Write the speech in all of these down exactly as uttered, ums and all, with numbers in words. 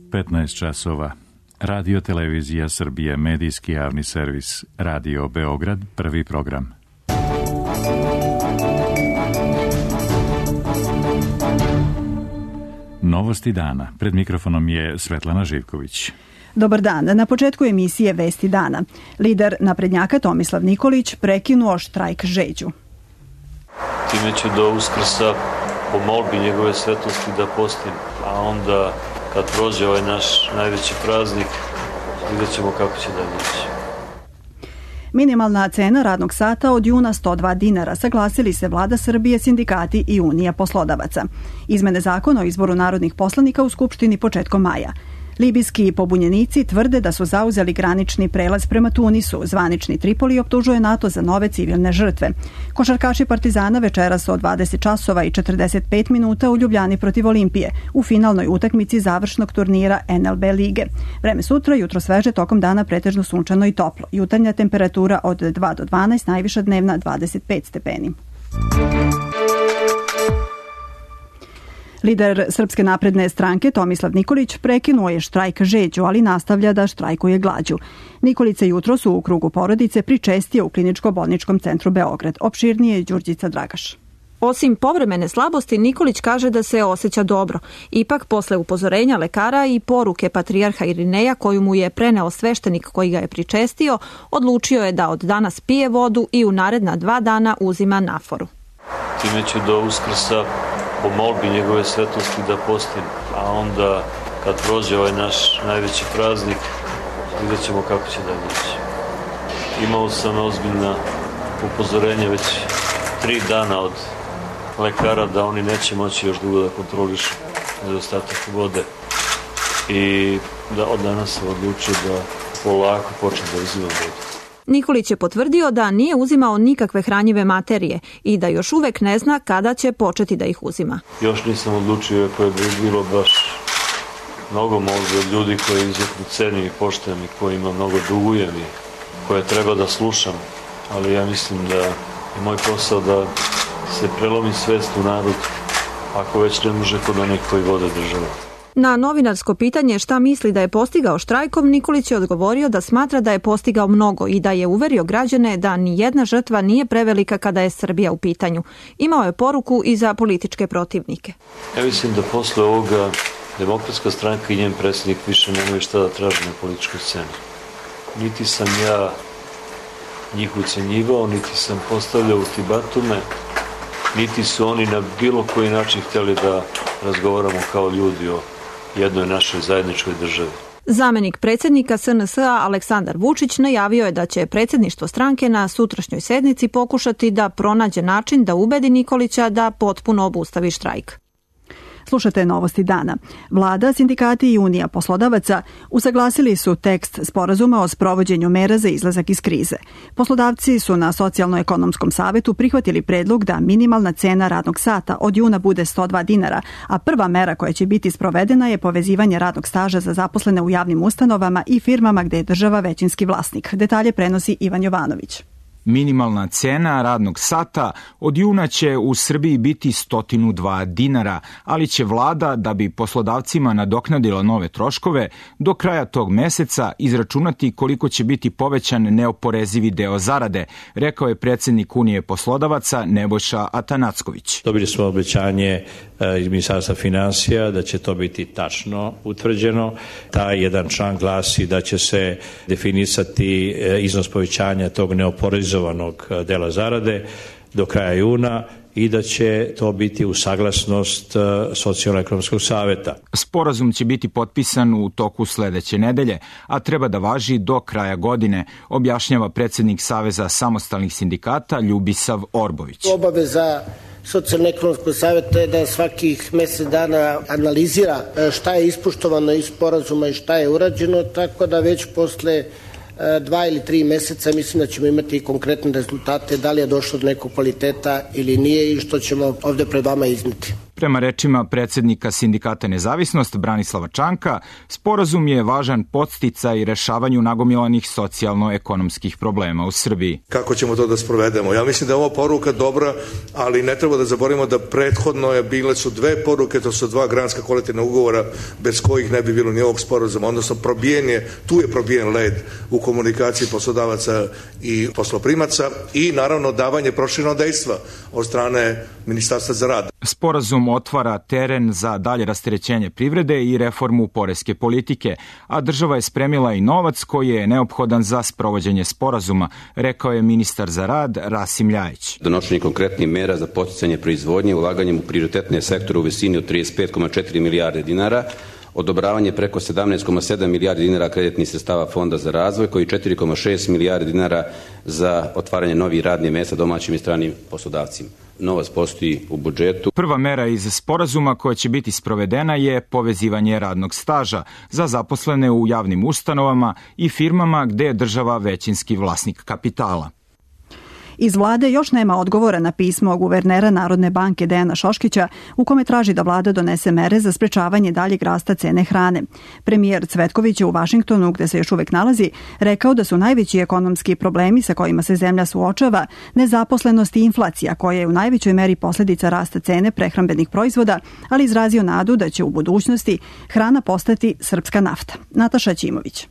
petnaest časova. Radio Televizija Srbije, medijski javni servis, Radio Beograd, prvi program. Novosti dana. Pred mikrofonom je Svetlana Živković. Dobar dan. Na početku emisije Vesti dana. Lider naprednjaka Tomislav Nikolić prekinuo štrajk žeđu. Time će do Uskrsa po molbi njegove svetosti da postim, a onda kad prođe ovaj naš najveći praznik, vidjet ćemo kako će da ići. Minimalna cena radnog sata od juna sto dva dinara, saglasili se Vlada Srbije, sindikati i Unija poslodavaca. Izmene zakona o izboru narodnih poslanika u Skupštini početkom maja. Libijski pobunjenici tvrde da su zauzeli granični prelaz prema Tunisu. Zvanični Tripoli optužuje NATO za nove civilne žrtve. Košarkaši Partizana večeras od dvadeset časova i četrdeset pet minuta u Ljubljani protiv Olimpije u finalnoj utakmici završnog turnira en el be lige. Vreme sutra, jutro sveže, tokom dana pretežno sunčano i toplo. Jutarnja temperatura od dva do dvanaest, najviša dnevna dvadeset pet stepeni. Lider Srpske napredne stranke Tomislav Nikolić prekinuo je štrajk žeđu, ali nastavlja da štrajkuje glađu. Nikolić se jutros u krugu porodice pričestio u kliničko-bolničkom centru Beograd. Opširnije je Đurđica Dragaš. Osim povremene slabosti, Nikolić kaže da se osjeća dobro. Ipak, posle upozorenja lekara i poruke patrijarha Irineja koju mu je preneo sveštenik koji ga je pričestio, odlučio je da od danas pije vodu i u naredna dva dana uzima naforu. Time će do Uskrsa po molbi njegove svetosti da postim, a onda kad prođe ovaj naš najveći praznik, vidjet ćemo kako će da ići. Imao sam ozbiljna upozorenja već tri dana od lekara da oni neće moći još dugo da kontrolišu nedostatak vode i da od danas sam odlučio da polako počnem da uzimam vodu. Nikolić je potvrdio da nije uzimao nikakve hranjive materije i da još uvek ne zna kada će početi da ih uzima. Još nisam odlučio, ako je bilo baš mnogo možda ljudi koji izuzetno cenim i poštujem i kojima mnogo dugujem i koje treba da slušam, ali ja mislim da je moj posao da se prelomi svest u narodu, ako već ne može kod onih koji vode državu. Na novinarsko pitanje šta misli da je postigao štrajkom, Nikolić je odgovorio da smatra da je postigao mnogo i da je uverio građane da ni jedna žrtva nije prevelika kada je Srbija u pitanju. Imao je poruku i za političke protivnike. Ja mislim da posle ovoga Demokratska stranka i njen predsjednik više nemaju šta da traže na političkoj sceni. Niti sam ja njih ucenjivao, niti sam postavljao ultimatume, niti su oni na bilo koji način htjeli da razgovaramo kao ljudi o jednoj našoj zajedničkoj državi. Zamenik predsjednika es en es a Aleksandar Vučić najavio je da će predsjedništvo stranke na sutrašnjoj sednici pokušati da pronađe način da ubedi Nikolića da potpuno obustavi štrajk. Slušate Novosti dana. Vlada, sindikati i Unija poslodavaca usaglasili su tekst sporazuma o sprovođenju mera za izlazak iz krize. Poslodavci su na Socijalno-ekonomskom savetu prihvatili predlog da minimalna cena radnog sata od juna bude sto dva dinara, a prva mera koja će biti sprovedena je povezivanje radnog staža za zaposlene u javnim ustanovama i firmama gde je država većinski vlasnik. Detalje prenosi Ivan Jovanović. Minimalna cena radnog sata od juna će u Srbiji biti sto dva dinara, ali će vlada, da bi poslodavcima nadoknadila nove troškove, do kraja tog meseca izračunati koliko će biti povećan neoporezivi deo zarade, rekao je predsjednik Unije poslodavaca Nebojša Atanacković. Dobili smo obećanje iz Ministarstva finansija da će to biti tačno utvrđeno. Taj jedan član glasi da će se definisati iznos povećanja tog neoporezovanog dela zarade do kraja juna i da će to biti u saglasnost Socijalno-ekonomskog saveta. Sporazum će biti potpisan u toku sledeće nedelje, a treba da važi do kraja godine, objašnjava predsjednik Saveza samostalnih sindikata Ljubisav Orbović. Obaveza Socijalno-ekonomskog saveta je da svakih mesec dana analizira šta je ispoštovano iz sporazuma i šta je urađeno, tako da već posle dva ili tri meseca mislim da ćemo imati konkretne rezultate, da li je došlo do nekog kvaliteta ili nije i što ćemo ovde pred vama izneti. Prema rečima predsednika Sindikata Nezavisnost Branislava Čanka, sporazum je važan podsticaj rešavanju nagomilanih socijalno-ekonomskih problema u Srbiji. Kako ćemo to da sprovedemo? Ja mislim da je ovo poruka dobra, ali ne treba da zaboravimo da prethodno je bile su dve poruke, to su dva granska kolektivna ugovora bez kojih ne bi bilo ni ovog sporazuma, odnosno probijenje, tu je probijen led u komunikaciji poslodavaca i posloprimaca i naravno davanje proširenog dejstva od strane Ministarstva za rad. Sporazum otvara teren za dalje rasterećenje privrede i reformu poreske politike, a država je spremila i novac koji je neophodan za sprovođenje sporazuma, rekao je ministar za rad Rasim Ljajić. Donošenje konkretnih mera za podsticanje proizvodnje ulaganjem u prioritetne sektore u visini od trideset pet zarez četiri milijarde dinara, odobravanje preko sedamnaest zarez sedam milijardi dinara kreditnih sredstava Fonda za razvoj, koji četiri zarez šest milijardi dinara za otvaranje novih radnih mesta domaćim i stranim poslodavcima. Novac postoji u budžetu. Prva mera iz sporazuma koja će biti sprovedena je povezivanje radnog staža za zaposlene u javnim ustanovama i firmama gde je država većinski vlasnik kapitala. Iz vlade još nema odgovora na pismo guvernera Narodne banke Dejana Šoškića u kome traži da vlada donese mere za sprečavanje daljeg rasta cene hrane. Premijer Cvetković je u Vašingtonu, gde se još uvek nalazi, rekao da su najveći ekonomski problemi sa kojima se zemlja suočava nezaposlenost i inflacija, koja je u najvećoj meri posledica rasta cene prehrambenih proizvoda, ali izrazio nadu da će u budućnosti hrana postati srpska nafta. Nataša Ćimović.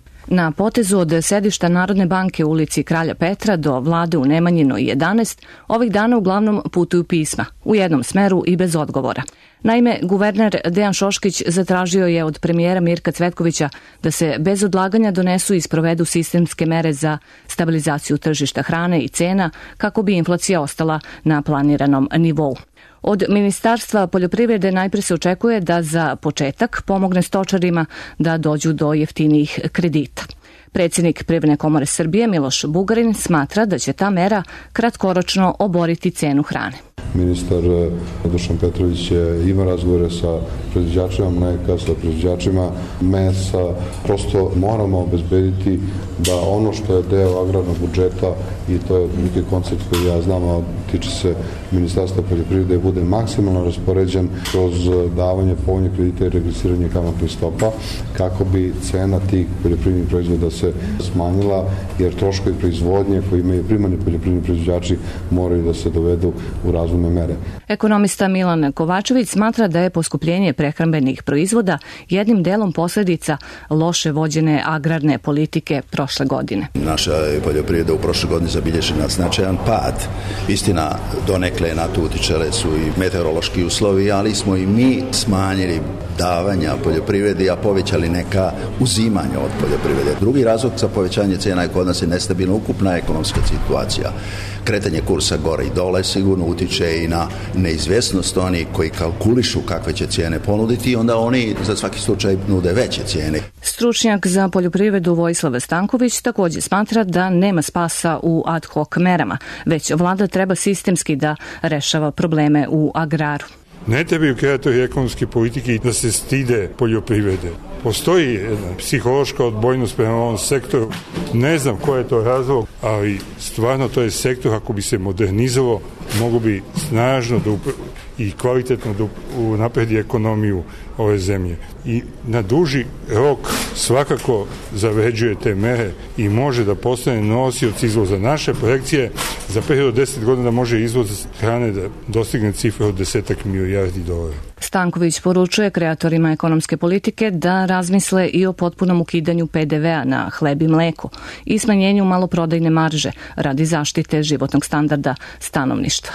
Na potezu od sedišta Narodne banke u ulici Kralja Petra do vlade u Nemanjinoj jedanaest ovih dana uglavnom putuju pisma, u jednom smeru i bez odgovora. Naime, guverner Dejan Šoškić zatražio je od premijera Mirka Cvetkovića da se bez odlaganja donesu i sprovedu sistemske mere za stabilizaciju tržišta hrane i cena kako bi inflacija ostala na planiranom nivou. Od Ministarstva poljoprivrede najpre se očekuje da za početak pomogne stočarima da dođu do jeftinijih kredita. Predsjednik Privredne komore Srbije Miloš Bugarin smatra da će ta mera kratkoročno oboriti cenu hrane. Ministar Dušan Petrović ima razgovore sa proizvođačima mleka, sa proizvođačima mesa. Prosto moramo obezbediti da ono što je deo agrarnog budžeta, i to je neki koncept koji ja znam, a tiče se Ministarstva poljoprivrede, bude maksimalno raspoređen kroz davanje povoljnih kredita i regresiranje kamatnih stopa, kako bi cena tih poljoprivrednih proizvoda se smanjila, jer troškovi proizvodnje koji imaju primarni poljoprivredni proizvođači moraju da se dovedu u razumne mere. Ekonomista Milan Kovačević smatra da je poskupljenje prehrambenih proizvoda jednim delom posledica loše vođene agrarne politike prošle godine. Naša poljoprivreda u prošle godine zabilježena značajan pad. Istina, donekle na to utičale su i meteorološki uslovi, ali smo i mi smanjili davanja poljoprivredi, a povećali neka uzimanja od poljoprivrede. Drugi razlog za povećanje cena je kod nas je nestabilna ukupna ekonomska situacija. Kretanje kursa gore i dole sigurno utiče i na neizvesnost oni koji kalkulišu kakve će cijene ponuditi, onda oni za svaki slučaj nude veće cijene. Stručnjak za poljoprivredu Vojislav Stanković također smatra da nema spasa u ad hoc merama, već vlada treba sistemski da rešava probleme u agraru. Ne trebaju kreatori ekonomske politike da se stide poljoprivrede. Postoji jedna psihološka odbojnost prema ovom sektoru. Ne znam koji je to razlog, ali stvarno to je sektor, ako bi se modernizovao, mogu bi snažno da i kvalitetno da unapredi ekonomiju ove zemlje. I na duži rok svakako zavređuje te mere i može da postane nosioc izvoza. Naše projekcije za period od deset godina može izvoz hrane da dostigne cifru od desetak milijardi dolara. Stanković poručuje kreatorima ekonomske politike da razmisle i o potpunom ukidanju pe de vea na hleb i mleko i smanjenju maloprodajne marže radi zaštite životnog standarda stanovništva.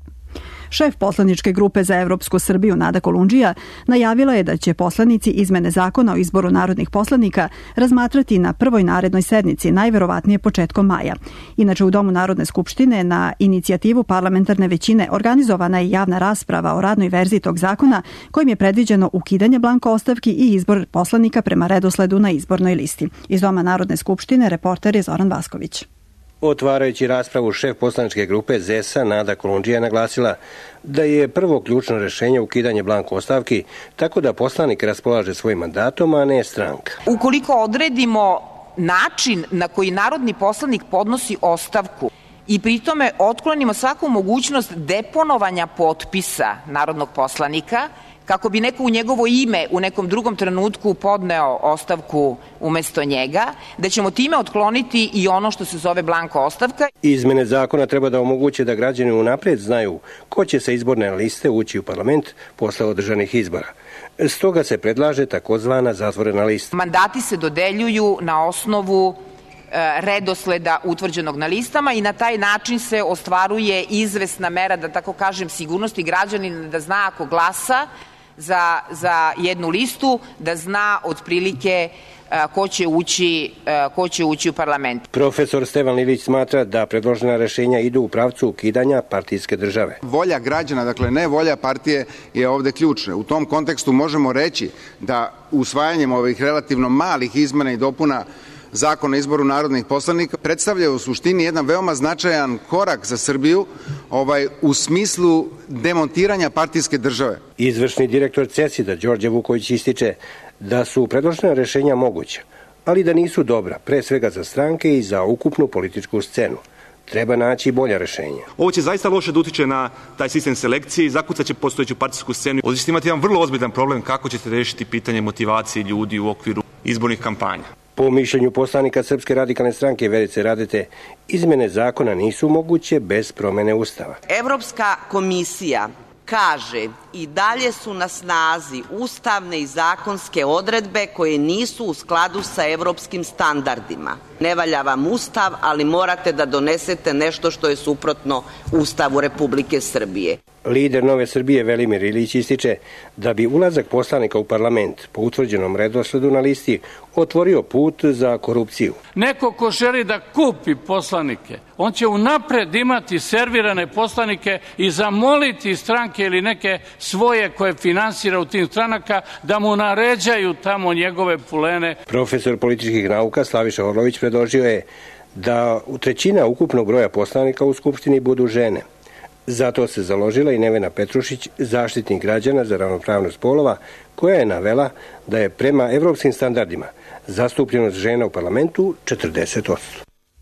Šef poslaničke grupe za Evropsku Srbiju Nada Kolundžija najavila je da će poslanici izmene zakona o izboru narodnih poslanika razmatrati na prvoj narednoj sednici, najverovatnije početkom maja. Inače, u Domu Narodne skupštine na inicijativu parlamentarne većine organizovana je javna rasprava o radnoj verziji tog zakona kojim je predviđeno ukidanje blanko ostavki i izbor poslanika prema redosledu na izbornoj listi. Iz Doma Narodne skupštine reporter je Zoran Vasković. Otvarajući raspravu, šef poslaničke grupe zesa Nada Kolundžija naglasila da je prvo ključno rešenje ukidanje blanko ostavki, tako da poslanik raspolaže svojim mandatom, a ne stranka. Ukoliko odredimo način na koji narodni poslanik podnosi ostavku i pritome otklonimo svaku mogućnost deponovanja potpisa narodnog poslanika kako bi neko u njegovo ime u nekom drugom trenutku podneo ostavku umesto njega, da ćemo time otkloniti i ono što se zove blanko ostavka. Izmene zakona treba da omoguće da građani unapred znaju ko će sa izborne liste ući u parlament posle održanih izbora. Stoga se predlaže takozvana zatvorena lista. Mandati se dodeljuju na osnovu redosleda utvrđenog na listama i na taj način se ostvaruje izvesna mera, da tako kažem, sigurnosti građanina da zna ako glasa za, za jednu listu, da zna otprilike ko će ući, ko će ući u parlament. Profesor Stevan Ilić smatra da predložena rešenja idu u pravcu ukidanja partijske države. Volja građana, dakle ne volja partije, je ovde ključna. U tom kontekstu možemo reći da usvajanjem ovih relativno malih izmena i dopuna Zakona o izboru narodnih poslanika predstavlja u suštini jedan veoma značajan korak za Srbiju ovaj, u smislu demontiranja partijske države. Izvršni direktor CESID-a Đorđe Vuković ističe da su predložena rešenja moguća, ali da nisu dobra, pre svega za stranke i za ukupnu političku scenu. Treba naći bolja rešenja. Ovo će zaista loše da utiče na taj sistem selekcije i zakucaće postojeću partijsku scenu. Ovdje ćete imati jedan vrlo ozbiljan problem kako ćete rešiti pitanje motivacije ljudi u okviru izbornih kampanja. Po mišljenju poslanika Srpske radikalne stranke Verice Radete, izmene zakona nisu moguće bez promene Ustava. Evropska komisija kaže i dalje su na snazi ustavne i zakonske odredbe koje nisu u skladu sa evropskim standardima. Ne valja vam Ustav, ali morate da donesete nešto što je suprotno Ustavu Republike Srbije. Lider Nove Srbije Velimir Ilić ističe da bi ulazak poslanika u parlament po utvrđenom redosledu na listi otvorio put za korupciju. Neko ko želi da kupi poslanike, on će unapred imati servirane poslanike i zamoliti stranke ili neke svoje koje finansira u tim stranaka da mu naređaju tamo njegove pulene. Profesor političkih nauka Slaviša Orlović predložio je da trećina ukupnog broja poslanika u Skupštini budu žene. Zato se založila i Nevena Petrušić, zaštitnik građana za ravnopravnost polova, koja je navela da je prema evropskim standardima zastupljenost žena u parlamentu četrdeset posto.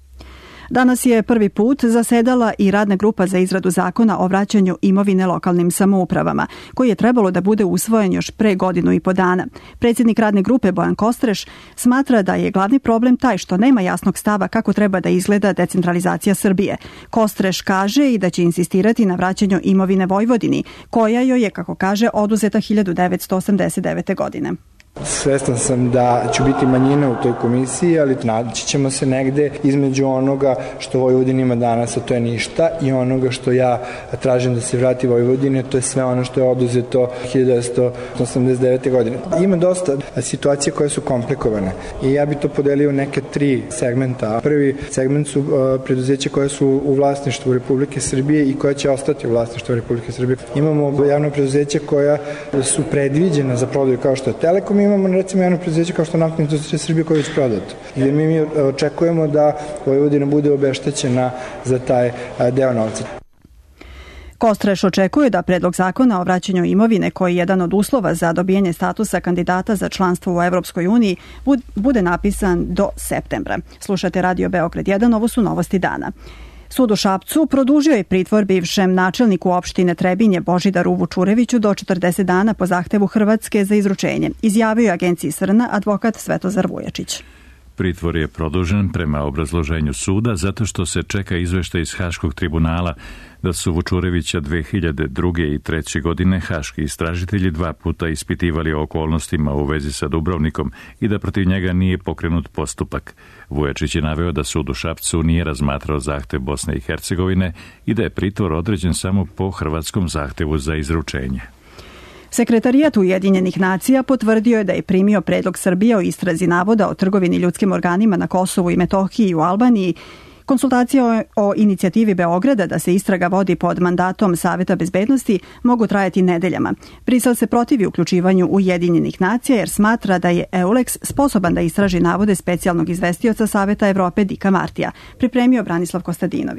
Danas je prvi put zasedala i radna grupa za izradu zakona o vraćanju imovine lokalnim samoupravama, koji je trebalo da bude usvojen još pre godinu i po dana. Predsjednik radne grupe Bojan Kostreš smatra da je glavni problem taj što nema jasnog stava kako treba da izgleda decentralizacija Srbije. Kostreš kaže i da će insistirati na vraćanju imovine Vojvodini, koja joj je, kako kaže, oduzeta hiljadu devetsto osamdeset devete. godine. Svestan sam da ću biti manjina u toj komisiji, ali naći ćemo se negde između onoga što Vojvodina ima danas, a to je ništa, i onoga što ja tražim da se vrati Vojvodine, to je sve ono što je oduzeto hiljadu devetsto osamdeset devete. godine. Ima dosta situacija koje su komplikovane i ja bih to podelio u neke tri segmenta. Prvi segment su preduzeća koje su u vlasništvu Republike Srbije i koja će ostati u vlasništvu Republike Srbije. Imamo javno preduzeća koja su predviđena za prodaju kao što je Telekom, imamo recimo jedno preduzeće kao što Naftna industrija Srbije koja je već prodato. Gdje mi očekujemo da Vojvodina bude obeštećena za taj deo novca. Kostreš očekuje da predlog zakona o vraćanju imovine, koji je jedan od uslova za dobijanje statusa kandidata za članstvo u Evropskoj uniji, bude napisan do septembra. Slušate Radio Beograd jedan, ovo su novosti dana. Sud u Šapcu produžio je pritvor bivšem načelniku opštine Trebinje Božidaru Vučureviću do četrdeset dana po zahtevu Hrvatske za izručenje, izjavio je agenciji Srna advokat Svetozar Vujačić. Pritvor je produžen prema obrazloženju suda zato što se čeka izveštaj iz Haškog tribunala da su Vučurevića dve hiljade druge i treće. godine haški istražitelji dva puta ispitivali o okolnostima u vezi sa Dubrovnikom i da protiv njega nije pokrenut postupak. Vujačić je naveo da sud u Šapcu nije razmatrao zahtev Bosne i Hercegovine i da je pritvor određen samo po hrvatskom zahtevu za izručenje. Sekretarijat Ujedinjenih nacija potvrdio je da je primio predlog Srbije o istrazi navoda o trgovini ljudskim organima na Kosovu i Metohiji i u Albaniji. Konsultacije o inicijativi Beograda da se istraga vodi pod mandatom Saveta bezbednosti mogu trajati nedeljama. Brisel se protivi uključivanju Ujedinjenih nacija jer smatra da je EULEX sposoban da istraži navode specijalnog izvestioca Saveta Evrope Dika Martija, pripremio Branislav Kostadinović.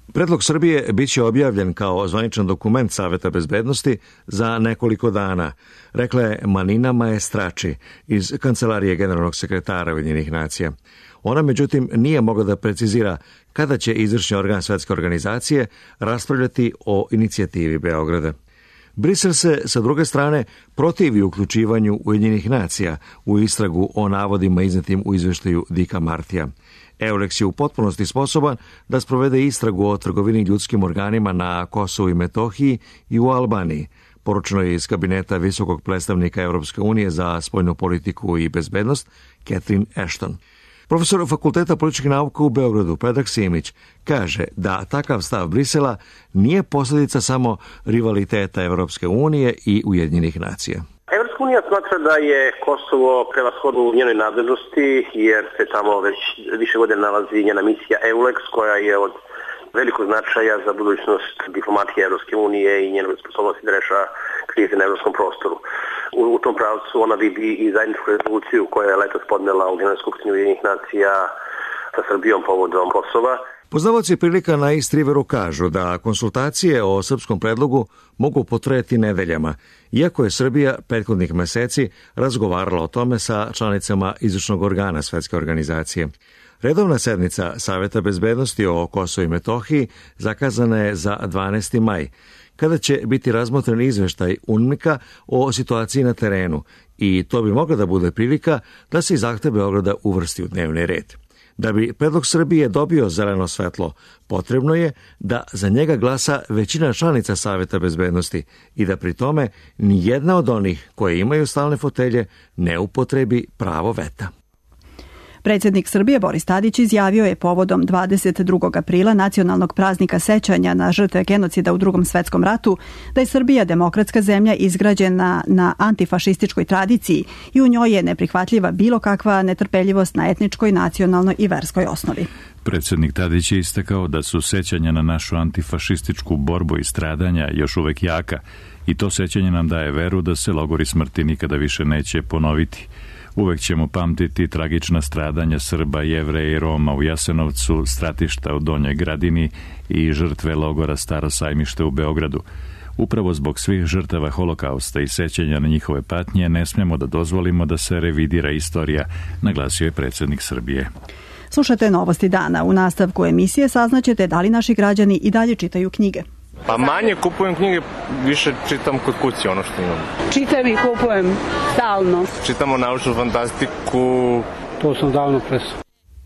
Predlog Srbije biće objavljen kao zvaničan dokument Saveta bezbednosti za nekoliko dana, rekla je Manina Maestrači iz Kancelarije generalnog sekretara Ujedinjenih nacija. Ona, međutim, nije mogla da precizira kada će izvršni organ Svetske organizacije raspravljati o inicijativi Beograda. Brisel se, sa druge strane, protivi uključivanju Ujedinjenih nacija u istragu o navodima iznetim u izveštaju Dicka Martija. Eulex je u potpunosti sposoban da sprovede istragu o trgovini ljudskim organima na Kosovu i Metohiji i u Albaniji, poručeno je iz kabineta visokog predstavnika Europske unije za spoljnu politiku i bezbednost, Catherine Ashton. Profesor Fakulteta političkih nauka u Beogradu, Predrag Simić, kaže da takav stav Brisela nije posljedica samo rivaliteta Europske unije i Ujedinjenih nacija. Evropska unija smatra da je Kosovo prevashodno u njenoj nadležnosti, jer se tamo već više godina nalazi njena misija Eulex, koja je od velikog značaja za budućnost diplomatije Evropske unije i njenog sposobnosti da reša krize na evropskom prostoru. U, u tom pravcu ona vidi i zajedničku rezoluciju koja je letos podnela u Generalnoj skupštini Ujedinjenih nacija sa Srbijom povodom Kosova. Poznavaoci prilika na East Riveru kažu da konsultacije o srpskom predlogu mogu potrajati nedeljama, iako je Srbija prethodnih meseci razgovarala o tome sa članicama izvršnog organa Svetske organizacije. Redovna sednica Saveta bezbednosti o Kosovu i Metohiji zakazana je za dvanaesti maj, kada će biti razmotren izveštaj UNMIK-a o situaciji na terenu, i to bi mogla da bude prilika da se i zahtev Beograda uvrsti u dnevni red. Da bi predlog Srbije dobio zeleno svetlo, potrebno je da za njega glasa većina članica Saveta bezbednosti i da pri tome ni jedna od onih koje imaju stalne fotelje ne upotrebi pravo veta. Predsjednik Srbije Boris Tadić izjavio je povodom dvadeset drugog aprila nacionalnog praznika sećanja na žrtve genocida u Drugom svetskom ratu da je Srbija demokratska zemlja izgrađena na antifašističkoj tradiciji i u njoj je neprihvatljiva bilo kakva netrpeljivost na etničkoj, nacionalnoj i verskoj osnovi. Predsjednik Tadić je istakao da su sećanja na našu antifašističku borbu i stradanja još uvek jaka i to sećanje nam daje veru da se logori smrti nikada više neće ponoviti. Uvek ćemo pamtiti tragična stradanja Srba, Jevreja i Roma u Jasenovcu, stratišta u Donjoj Gradini i žrtve logora Staro Sajmište u Beogradu. Upravo zbog svih žrtava holokausta i sećanja na njihove patnje ne smemo da dozvolimo da se revidira istorija, naglasio je predsjednik Srbije. Slušate Novosti dana. U nastavku emisije saznaćete da li naši građani i dalje čitaju knjige. Pa manje kupujem knjige, više čitam kod kuće ono što imam. Čitam i kupujem stalno. Čitamo naučnu fantastiku. To sam davno presao.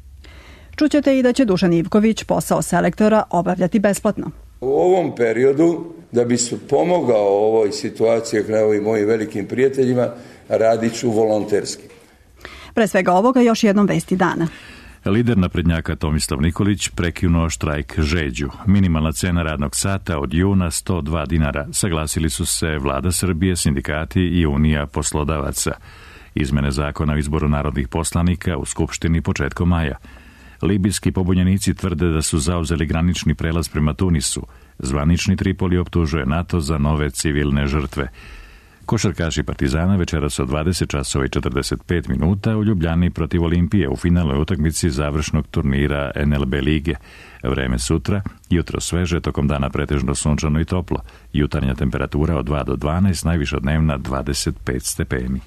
Čućete i da će Dušan Ivković posao selektora obavljati besplatno. U ovom periodu, da bi se pomogao ovoj situaciji kao i mojim velikim prijateljima, radit ću volonterski. Pre svega ovoga još jednom vesti dana. Lider naprednjaka Tomislav Nikolić prekinuo štrajk žeđu. Minimalna cena radnog sata od juna sto dva dinara. Saglasili su se Vlada Srbije, sindikati i Unija poslodavaca. Izmene zakona o izboru narodnih poslanika u Skupštini početkom maja. Libijski pobunjenici tvrde da su zauzeli granični prelaz prema Tunisu. Zvanični Tripoli optužuje NATO za nove civilne žrtve. Košarkaši Partizana večeras od dvadeset časova i četrdeset pet minuta u Ljubljani protiv Olimpije u finalnoj utakmici završnog turnira en el be lige. Vreme sutra, jutro sveže, tokom dana pretežno sunčano i toplo. Jutarnja temperatura od dva do dvanaest, najviša dnevna dvadeset pet stepeni.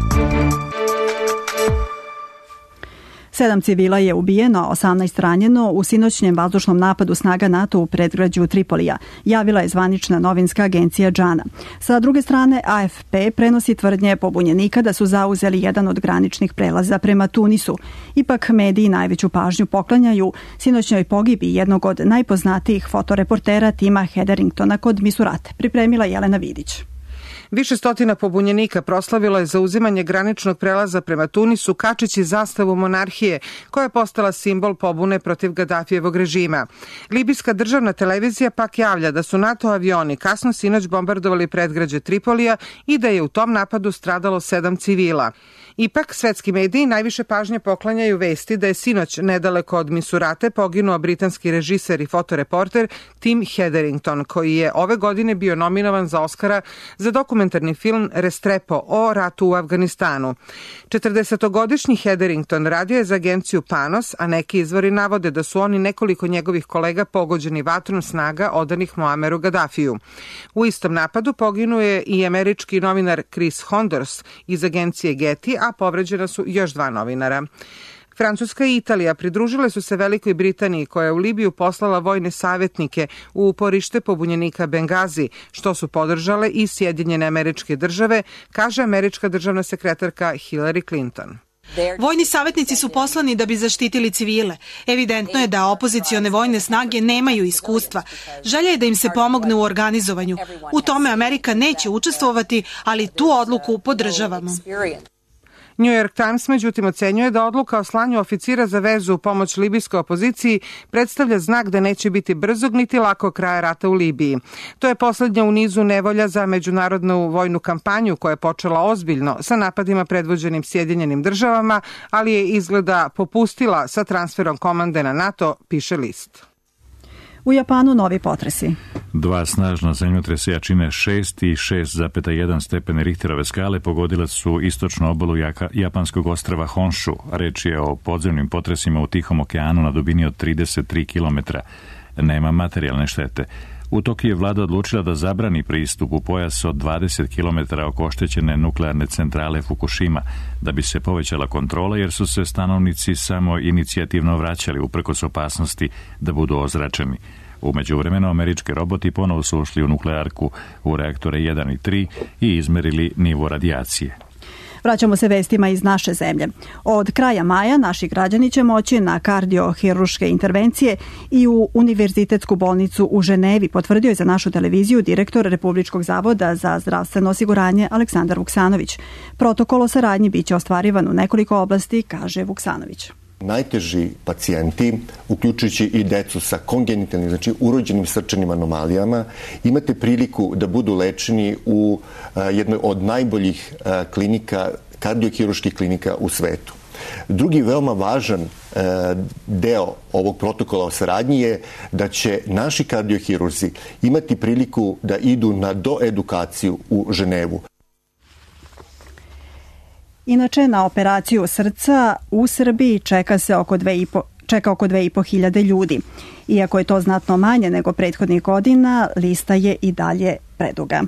Sedam civila je ubijeno, osamnaest ranjeno u sinoćnjem vazdušnom napadu snaga NATO u predgrađu Tripolija, javila je zvanična novinska agencija Džana. Sa druge strane, a ef pe prenosi tvrdnje pobunjenika da su zauzeli jedan od graničnih prelaza prema Tunisu. Ipak mediji najveću pažnju poklanjaju sinoćnjoj pogibi jednog od najpoznatijih fotoreportera Tima Hetheringtona kod Misurate, pripremila Jelena Vidić. Više stotina pobunjenika proslavilo je zauzimanje graničnog prelaza prema Tunisu kačeći zastavu monarhije, koja je postala simbol pobune protiv Gadafijevog režima. Libijska državna televizija pak javlja da su NATO avioni kasno sinoć bombardovali predgrađe Tripolija i da je u tom napadu stradalo sedam civila. Ipak, svetski mediji najviše pažnje poklanjaju vesti da je sinoć nedaleko od Misurate poginuo britanski režiser i fotoreporter Tim Hetherington, koji je ove godine bio nominovan za Oskara za dokumentarni film Restrepo o ratu u Afganistanu. četrdesetogodišnji Hetherington radio je za agenciju Panos, a neki izvori navode da su oni nekoliko njegovih kolega pogođeni vatrom snaga odanih Muammeru Gaddafiju. U istom napadu poginuo je i američki novinar Chris Honders iz agencije Getty, a povređena su još dva novinara. Francuska i Italija pridružile su se Velikoj Britaniji, koja je u Libiju poslala vojne savjetnike u uporište pobunjenika Bengazi, što su podržale i Sjedinjene Američke Države, kaže američka državna sekretarka Hillary Clinton. Vojni savjetnici su poslani da bi zaštitili civile. Evidentno je da opozicione vojne snage nemaju iskustva. Želja je da im se pomogne u organizovanju. U tome Amerika neće učestvovati, ali tu odluku podržavamo. New York Times međutim ocenjuje da odluka o slanju oficira za vezu u pomoć libijskoj opoziciji predstavlja znak da neće biti brzog niti lako kraja rata u Libiji. To je poslednja u nizu nevolja za međunarodnu vojnu kampanju koja je počela ozbiljno sa napadima predvođenim Sjedinjenim državama, ali je izgleda popustila sa transferom komande na NATO, piše list. U Japanu novi potresi. Dva snažna zemljotresa jačine šest i šest zarez jedan stepeni Richterove skale pogodila su istočnu obalu japanskog ostrva Honshu. Reč je o podzemnim potresima u Tihom okeanu na dubini od trideset tri kilometra. Nema materijalne štete. U Tokiju je vlada odlučila da zabrani pristup u pojas od dvadeset kilometara oko oštećene nuklearne centrale Fukushima, da bi se povećala kontrola, jer su se stanovnici samo inicijativno vraćali uprkos opasnosti da budu ozračeni. U međuvremenu američki roboti ponovo su ušli u nuklearku u reaktore jedan i tri i izmerili nivo radijacije. Vraćamo se vestima iz naše zemlje. Od kraja maja naši građani će moći na kardiohiruške intervencije i u Univerzitetsku bolnicu u Ženevi, potvrdio je za našu televiziju direktor Republičkog zavoda za zdravstveno osiguranje Aleksandar Vuksanović. Protokol o saradnji biće ostvarivan u nekoliko oblasti, kaže Vuksanović. Najteži pacijenti, uključujući i decu sa kongenitalnim, znači urođenim srčanim anomalijama, imate priliku da budu lečeni u jednoj od najboljih klinika, kardiohiruških klinika u svetu. Drugi veoma važan deo ovog protokola o saradnji je da će naši kardiohirurzi imati priliku da idu na doedukaciju u Ženevu. Inače, na operaciju srca u Srbiji čeka se oko dve i po, čeka oko dve i po hiljade ljudi. Iako je to znatno manje nego prethodnih godina, lista je i dalje preduga.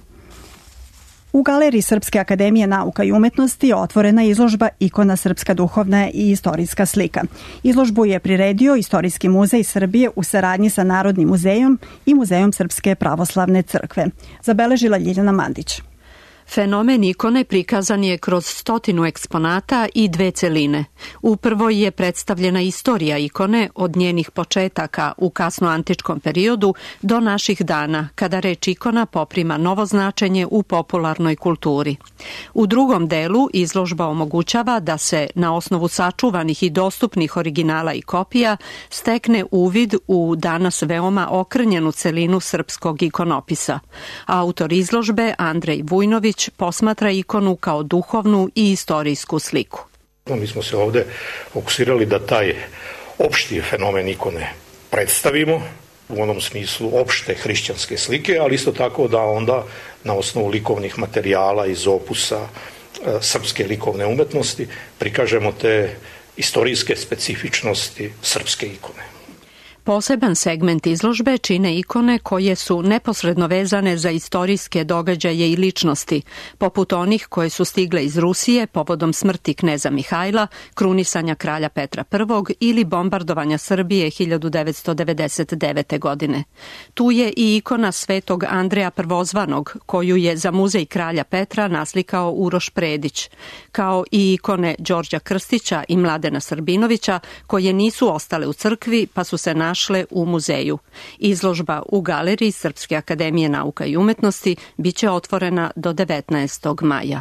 U Galeriji Srpske akademije nauka i umetnosti otvorena izložba Ikona srpska duhovna i istorijska slika. Izložbu je priredio Istorijski muzej Srbije u saradnji sa Narodnim muzejom i Muzejom Srpske pravoslavne crkve. Zabeležila Ljiljana Mandić. Fenomen ikone prikazan je kroz stotinu eksponata i dve celine. U prvoj je predstavljena istorija ikone od njenih početaka u kasnoantičkom periodu do naših dana, kada reč ikona poprima novo značenje u popularnoj kulturi. U drugom delu izložba omogućava da se na osnovu sačuvanih i dostupnih originala i kopija stekne uvid u danas veoma okrnjenu celinu srpskog ikonopisa. Autor izložbe Andrej Vujnović posmatra ikonu kao duhovnu i istorijsku sliku. Mi smo se ovde fokusirali da taj opšti fenomen ikone predstavimo u onom smislu opšte hrišćanske slike, ali isto tako da onda na osnovu likovnih materijala iz opusa e, srpske likovne umetnosti prikažemo te istorijske specifičnosti srpske ikone. Poseban segment izložbe čine ikone koje su neposredno vezane za istorijske događaje i ličnosti, poput onih koje su stigle iz Rusije povodom smrti kneza Mihajla, krunisanja kralja Petra Prvog ili bombardovanja Srbije hiljadu devetsto devedeset devete. godine. Tu je i ikona svetog Andreja Prvozvanog, koju je za muzej kralja Petra naslikao Uroš Predić, kao i ikone Đorđa Krstića i Mladena Srbinovića, koje nisu ostale u crkvi pa su se našle u muzeju. Izložba u Galeriji Srpske akademije nauka i umetnosti biće otvorena do devetnaestog maja.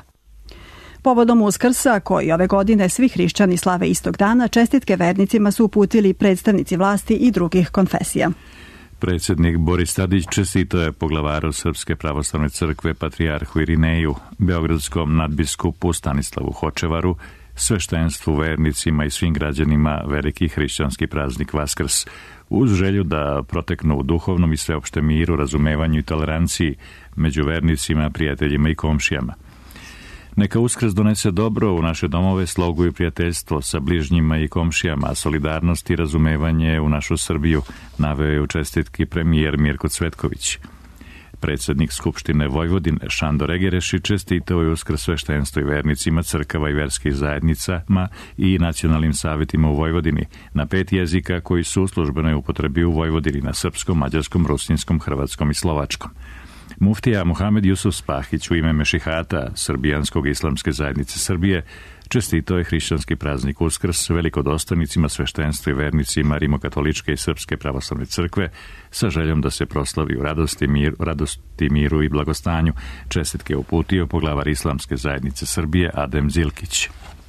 Povodom Uskrsa, koji ove godine svi hrišćani slave istog dana, čestitke vernicima su uputili predstavnici vlasti i drugih konfesija. Predsjednik Boris Tadić čestitao je poglavaru Srpske pravoslavne crkve patrijarhu Irineju, beogradskom nadbiskupu Stanislavu Hočevaru, sveštenstvu, vernicima i svim građanima veliki hrišćanski praznik Vaskrs, uz želju da proteknu u duhovnom i sveopštem miru, razumevanju i toleranciji među vernicima, prijateljima i komšijama. Neka Uskrs donese dobro u naše domove, slogu i prijateljstvo sa bližnjima i komšijama, solidarnost i razumevanje u našu Srbiju, naveo je u čestitki premijer Mirko Cvetković. Predsjednik Skupštine Vojvodine Šandor Egereši čestitao je Uskrs sveštenstvo i vernicima crkava i verskih zajednicama i nacionalnim savetima u Vojvodini na pet jezika koji su u službenoj upotrebi u Vojvodini na srpskom, mađarskom, rusinskom, hrvatskom i slovačkom. Muftija Muhamed Jusuf Spahić u ime Mešihata Srbijanskog islamske zajednice Srbije čestitao je hrišćanski praznik Uskrs velikodostojnicima sveštenstva i vernicima Rimokatoličke i Srpske pravoslavne crkve sa željom da se proslavi u radosti, mir, radosti, miru i blagostanju. Čestitke uputio poglavar islamske zajednice Srbije Adem Zilkić.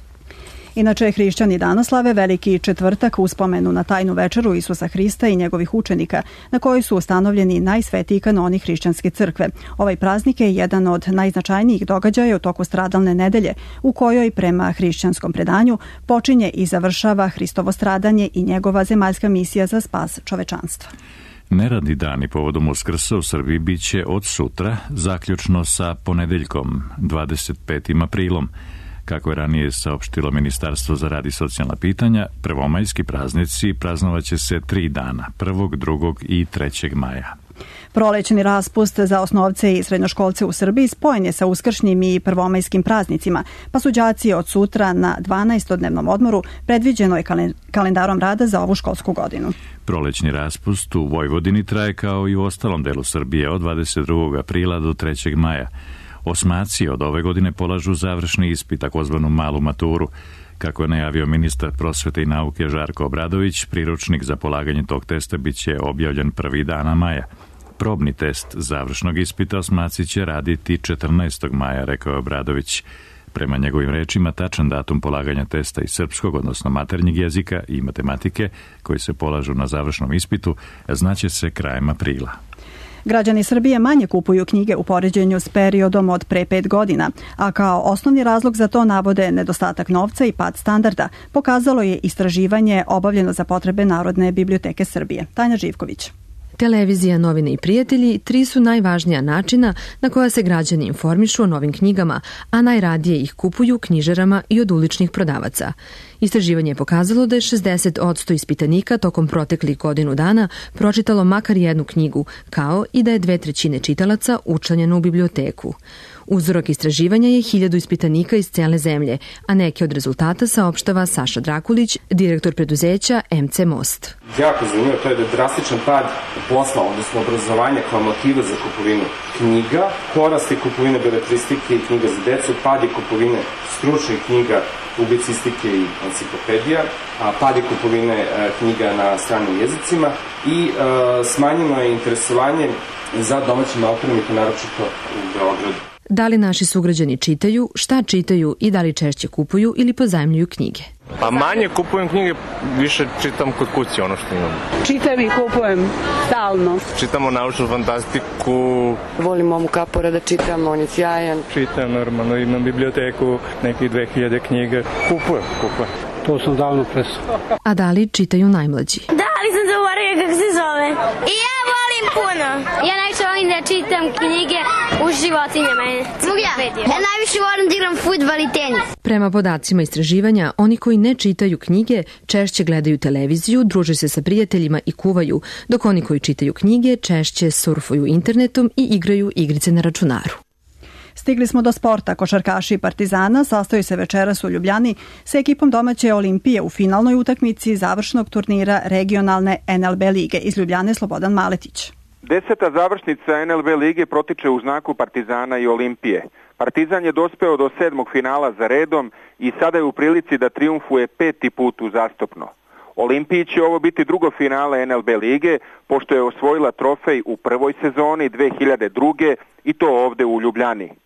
Inače, hrišćani danas slave Veliki četvrtak u spomenu na tajnu večeru Isusa Hrista i njegovih učenika, na kojoj su ustanovljeni najsvetiji kanoni hrišćanske crkve. Ovaj praznik je jedan od najznačajnijih događaja u toku stradalne nedelje, u kojoj, prema hrišćanskom predanju, počinje i završava Hristovo stradanje i njegova zemaljska misija za spas čovečanstva. Neradni dani povodom Uskrsa u Srbiji bit će od sutra, zaključno sa ponedeljkom, dvadeset petim aprilom. Kako je ranije saopštilo Ministarstvo za rad i socijalna pitanja, prvomajski praznici praznovaće se tri dana, prvog, drugog i trećeg maja. Prolećni raspust za osnovce i srednjoškolce u Srbiji spojen je sa uskršnjim i prvomajskim praznicima, pa su đaci od sutra na dvanaestodnevnom odmoru predviđeno je kalendarom rada za ovu školsku godinu. Prolećni raspust u Vojvodini traje kao i u ostalom delu Srbije od dvadeset drugog aprila do trećeg maja. Osmaci od ove godine polažu završni ispit, takozvanu malu maturu. Kako je najavio ministar prosvete i nauke Žarko Obradović, priručnik za polaganje tog testa bit će objavljen prvi dana maja. Probni test završnog ispita osmaci će raditi četrnaestog maja, rekao je Obradović. Prema njegovim rečima, tačan datum polaganja testa iz srpskog, odnosno maternjeg jezika i matematike, koji se polažu na završnom ispitu, znaće se krajem aprila. Građani Srbije manje kupuju knjige u poređenju s periodom od pre pet godina, a kao osnovni razlog za to navode nedostatak novca i pad standarda, pokazalo je istraživanje obavljeno za potrebe Narodne biblioteke Srbije. Tanja Živković. Televizija, novine i prijatelji tri su najvažnija načina na koja se građani informišu o novim knjigama, a najradije ih kupuju knjižarama i od uličnih prodavaca. Istraživanje je pokazalo da je šezdeset posto ispitanika tokom proteklih godinu dana pročitalo makar jednu knjigu, kao i da je dve trećine čitalaca učlanjeno u biblioteku. Uzorok istraživanja je hiljadu ispitanika iz cele zemlje, a neke od rezultata saopštava Saša Drakulić, direktor preduzeća M C Most. Jako zanimljivo to je da je drastičan pad posla, odnosno obrazovanja kao motiva za kupovinu knjiga, porast je kupovine beletristike i knjiga za decu, pad je kupovine stručnih knjiga, publicistike i enciklopedija, a pad je kupovine knjiga na stranim jezicima i e, smanjeno je interesovanje za domaćim autorima i to naročito u Beogradu. Da li naši sugrađani čitaju, šta čitaju i da li češće kupuju ili pozajmljuju knjige? Pa manje kupujem knjige, više čitam kod kuće ono što imam. Čitam i kupujem stalno. Čitamo naučnu fantastiku. Volim Momu Kapora da čitam, on je sjajan. Čitam normalno, imam biblioteku, nekih dve hiljade knjiga. Kupujem, kupujem. To sam davno presao. A da li čitaju najmlađi? Da, ali sam zaboravio kako se zove. I ja volim puno. Ja najviše volim da čitam knjige u životinjama. Mogu ja? Ja najviše volim da igram fudbal i tenis. Prema podacima istraživanja, oni koji ne čitaju knjige češće gledaju televiziju, druže se sa prijateljima i kuvaju, dok oni koji čitaju knjige češće surfuju internetom i igraju igrice na računaru. Stigli smo do sporta. Košarkaši Partizana sastaju se večeras u Ljubljani sa ekipom domaće Olimpije u finalnoj utakmici završnog turnira regionalne N L B lige. Iz Ljubljane Slobodan Maletić. Deseta završnica N L B lige protiče u znaku Partizana i Olimpije. Partizan je dospeo do sedmog finala za redom i sada je u prilici da trijumfuje peti put uzastopno. Olimpiji će ovo biti drugo finale N L B lige, pošto je osvojila trofej u prvoj sezoni dve hiljade druge. i to ovde u Ljubljani.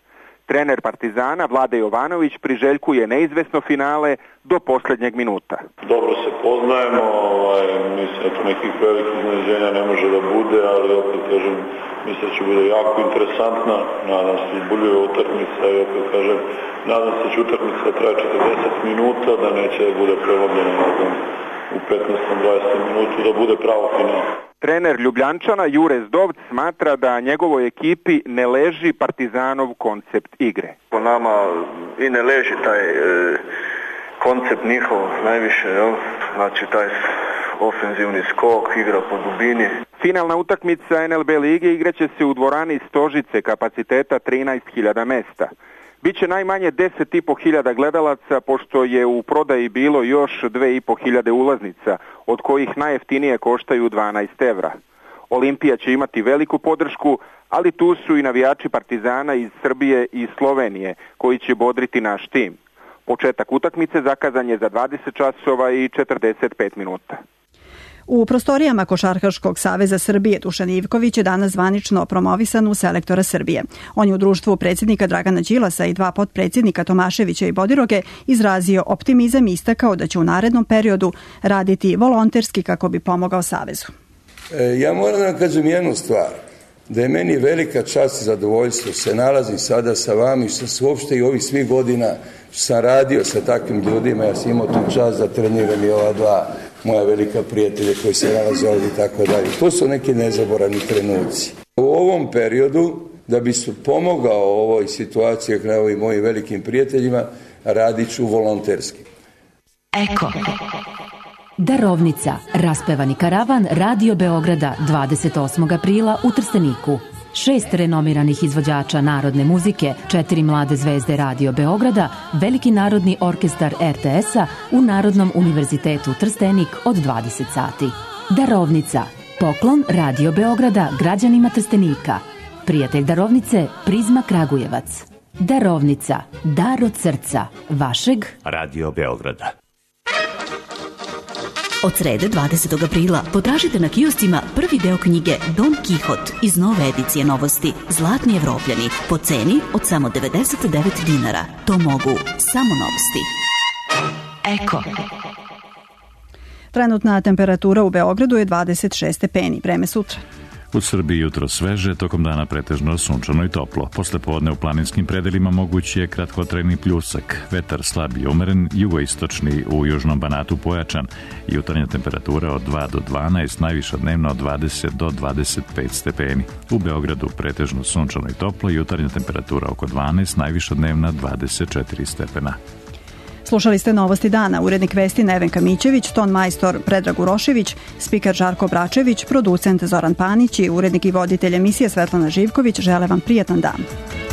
Trener Partizana Vlade Jovanović priželjkuje neizvesno finale do posljednjeg minuta. Dobro se poznajemo, ovaj, mislim da tu nekih velikih iznenađenja ne može da bude, ali opet kažem, mislim da će bude jako interesantna, nadam se izbuljiva utakmica i opet kažem, nadam se da će utakmica traje četrdeset minuta, da neće da bude prelomljena, ne znam, u petnaestom dvadesetom minutu, da bude pravo finale. Trener Ljubljančana Jure Zdovc smatra da njegovoj ekipi ne leži Partizanov koncept igre. Po nama i ne leži taj e, koncept njihov najviše, jel? Znači taj ofenzivni skok, igra po dubini. Finalna utakmica en el be lige igraće se u dvorani Stožice kapaciteta trinaest hiljada mesta. Biće najmanje deset i po hiljada gledalaca, pošto je u prodaji bilo još dve i po hiljade ulaznica, od kojih najjeftinije koštaju dvanaest evra. Olimpija će imati veliku podršku, ali tu su i navijači Partizana iz Srbije i Slovenije, koji će bodriti naš tim. Početak utakmice zakazan je za dvadeset časova i četrdeset pet minuta. U prostorijama Košarkaškog saveza Srbije Dušan Ivković je danas zvanično promovisan u selektora Srbije. On je u društvu predsjednika Dragana Đilasa i dva potpredsjednika Tomaševića i Bodiroge izrazio optimizam i istakao da će u narednom periodu raditi volonterski kako bi pomogao savezu. E, ja moram da vam kažem jednu stvar, da je meni velika čast i zadovoljstvo se nalazim sada sa vama i što se uopšte i ovih svih godina što sam radio sa takvim ljudima, ja sam imao tu čast da treniram i ova dva moja velika prijatelja koji se nalaze ovdje i tako dalje. To su neki nezaboravni trenuci. U ovom periodu, da bi se pomogao ovoj situaciji kao ovim mojim velikim prijateljima, radit ću volonterski. Eko. Darovnica, raspevani karavan Radio Beograda dvadeset osmog aprila u Trsteniku. Šest renomiranih izvođača narodne muzike, četiri mlade zvezde Radio Beograda, Veliki narodni orkestar er te es-a u Narodnom univerzitetu Trstenik od dvadeset sati. Darovnica, poklon Radio Beograda građanima Trstenika. Prijatelj darovnice Prizma Kragujevac. Darovnica, dar od srca, vašeg Radio Beograda. Od srede dvadesetog aprila potražite na kioscima prvi deo knjige Don Kihot iz nove edicije novosti Zlatni Evropljani po ceni od samo devedeset devet dinara. To mogu samo novosti. Eko. Trenutna temperatura u Beogradu je dvadeset šest stepeni. Vreme sutra. U Srbiji jutro sveže, tokom dana pretežno sunčano i toplo. Posle podne u planinskim predelima mogući je kratkotrajni pljusak. Vetar slab i umeren, jugoistočni u južnom Banatu pojačan. Jutarnja temperatura od dva do dvanaest, najviša dnevna od dvadeset do dvadeset pet stepeni. U Beogradu pretežno sunčano i toplo, jutarnja temperatura oko dvanaest, najviša dnevna dvadeset četiri stepena. Slušali ste Novosti dana, urednik vesti Nevenka Mićević, ton majstor Predrag Urošević, spiker Žarko Bračević, producent Zoran Panić i urednik i voditelj emisije Svetlana Živković žele vam prijatan dan.